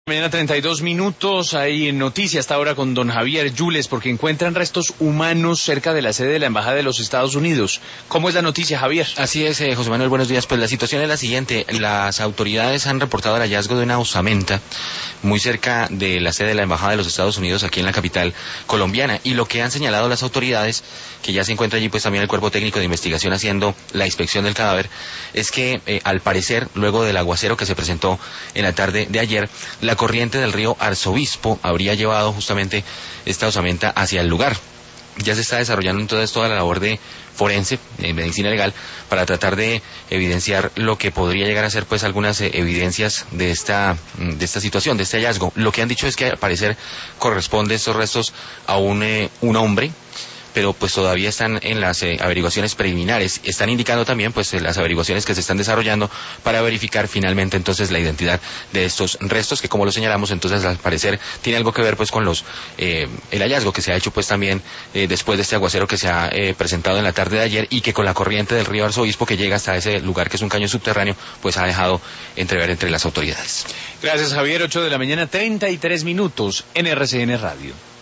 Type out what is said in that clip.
Mañana 32 minutos, hay noticia hasta ahora con don Javier Yules porque encuentran restos humanos cerca de la sede de la Embajada de los Estados Unidos. ¿Cómo es la noticia, Javier? Así es, José Manuel, buenos días. Pues la situación es la siguiente. Las autoridades han reportado el hallazgo de una osamenta muy cerca de la sede de la Embajada de los Estados Unidos aquí en la capital colombiana. Y lo que han señalado las autoridades, que ya se encuentra allí pues también el cuerpo técnico de investigación haciendo la inspección del cadáver, es que al parecer, luego del aguacero que se presentó en la tarde de ayer, la corriente del río Arzobispo habría llevado justamente esta osamenta hacia el lugar. Ya se está desarrollando entonces toda la labor de forense, medicina legal, para tratar de evidenciar lo que podría llegar a ser pues algunas evidencias de esta situación, de este hallazgo. Lo que han dicho es que al parecer corresponde estos restos a un hombre, pero pues todavía están en las averiguaciones preliminares. Están indicando también pues las averiguaciones que se están desarrollando para verificar finalmente entonces la identidad de estos restos, que como lo señalamos entonces al parecer tiene algo que ver pues con el hallazgo que se ha hecho pues también después de este aguacero que se ha presentado en la tarde de ayer, y que con la corriente del río Arzobispo que llega hasta ese lugar que es un caño subterráneo pues ha dejado entrever entre las autoridades. Gracias, Javier. 8 de la mañana, 33 minutos en RCN Radio.